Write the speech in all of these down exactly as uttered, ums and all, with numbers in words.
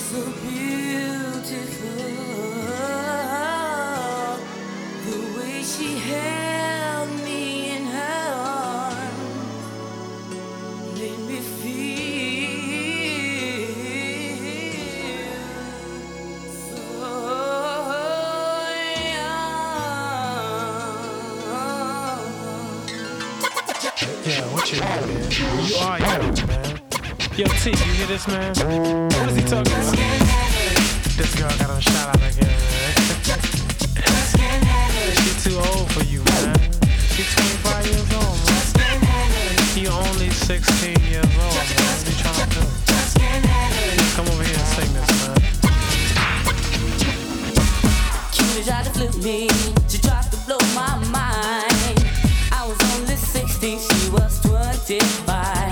so beautiful. The way she held me in her arms made me feel so young. Yeah, what you want, man? You are young, man. Yo, T, you hear this, man? What is he talking about? This girl got him shot out again, man. She too old for you, man. She twenty-five years old, man. You only sixteen years old, man. What you trying to do? Come over here and sing this, man. Cutie tried to flip me. She tried to blow my mind. I was only sixteen, she was twenty-five.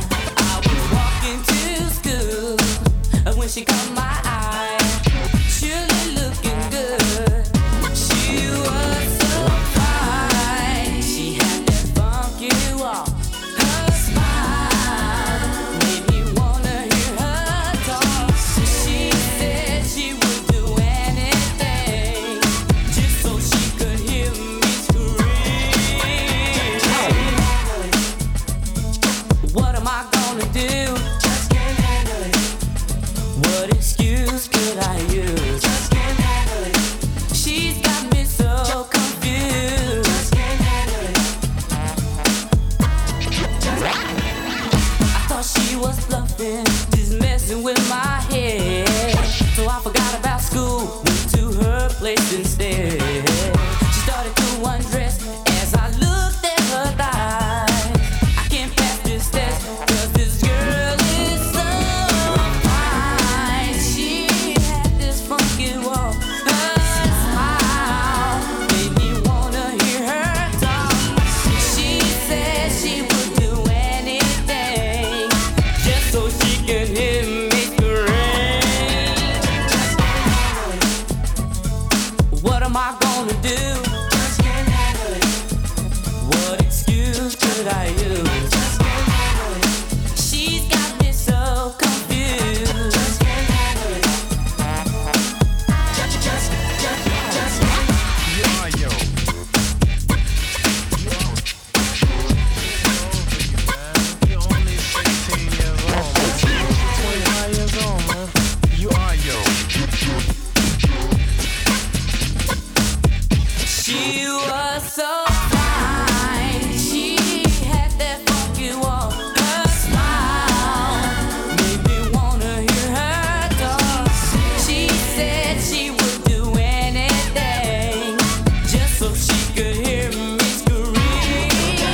When she caught my eye, surely looking good. She was so fine. She had that funky walk. Her smile made me wanna hear her talk. She said she would do anything just so she could hear me scream. What am I gonna do? What excuse could I use? Just can't handle it. She's got me so confused. Just can't handle it. I thought she was bluffing, just messing with my head. So I forgot about school, went to her place instead. She started to undress as I looked at her thighs. I can't pass this test, 'cause this girl is so what am I gonna do? Just can't handle it. What excuse could I use? Just can't handle it. She's got me so confused. Just can't handle it. Just, just, just, just can't. Yeah, yo. You're only sixteen years old, man. twenty-five years old, man. You are yo. She was so fine. She had that funky walk. Her smile made me wanna hear her talk. She said she would do anything just so she could hear me scream.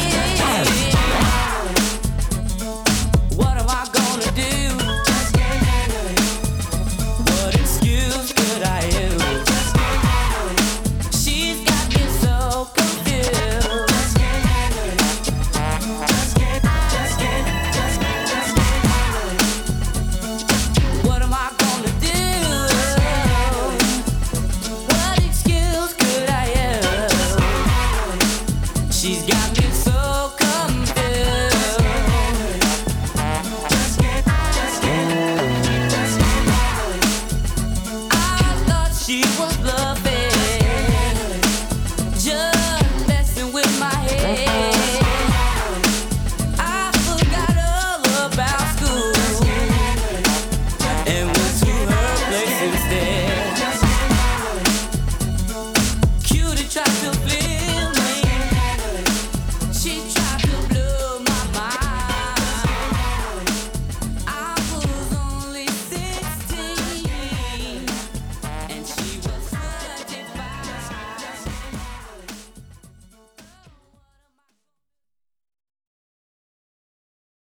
What am I gonna do? Just can't handle it. What excuse could I use? Just can't handle it. She's got me so confused. Just can't handle it. Just can't, just can't, just can't, just can't handle it. What am I gonna do? What excuse could I use? She's got me so confused. Just can't, just can't, just can't handle it. I thought she was bluffing, just messing with my head. I forgot all about school and went to her place instead.